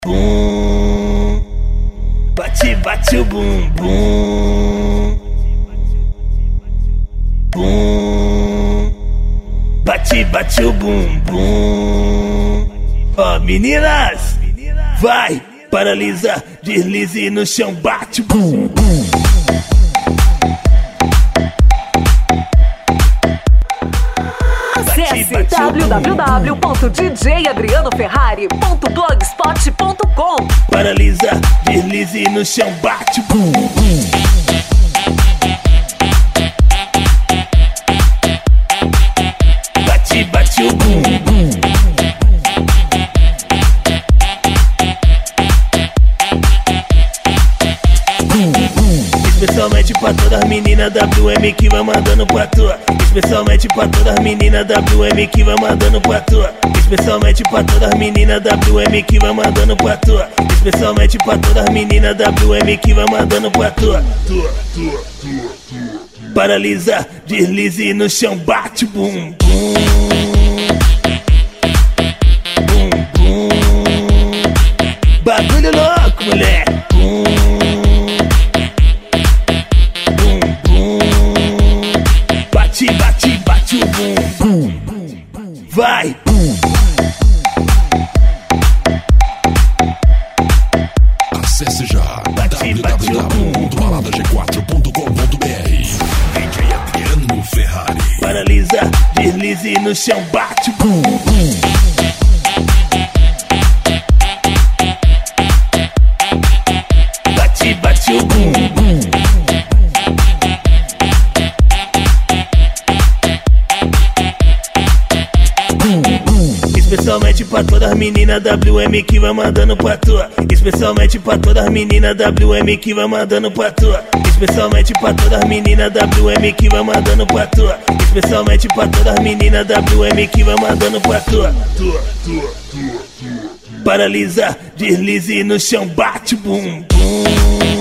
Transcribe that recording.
bum. Bate, bate o bumbum. Bum. Bate, bate o bumbum. Ó, meninas, vai, paralisa, deslize no chão, bate o bumbum. Acesse www.djadrianoferrari.blogspot.com. Paralisa, deslize no chão, bate o bumbum. Bate, bate o bumbum. Especialmente pra todas as meninas WM que vai mandando pra tua. Especialmente pra todas as meninas WM que vai mandando pra tua. Especialmente pra todas as meninas WM que vai mandando pra tua. Especialmente pra todas as meninas WM que vai mandando pra tua. Paralisa, deslize no chão, bate bum bum. Bum bum. Bagulho louco, mulher. Bum. Bate, bate, bate o bum, bum, vai, bum. Acesse já www.baladag4.com.br. DJ Adriano Ferrari. Paralisa, deslize no chão, bate, bum, bum. Bate, bate o bum, bum. Especialmente pra todas as meninas WM que vai mandando pra tua. Especialmente pra todas as meninas WM que vai mandando pra tua. Especialmente pra todas as meninas WM que vai mandando pra tua. Especialmente pra todas as meninas WM que vai mandando pra tua. Paralisa, deslize no chão, bate bum bum.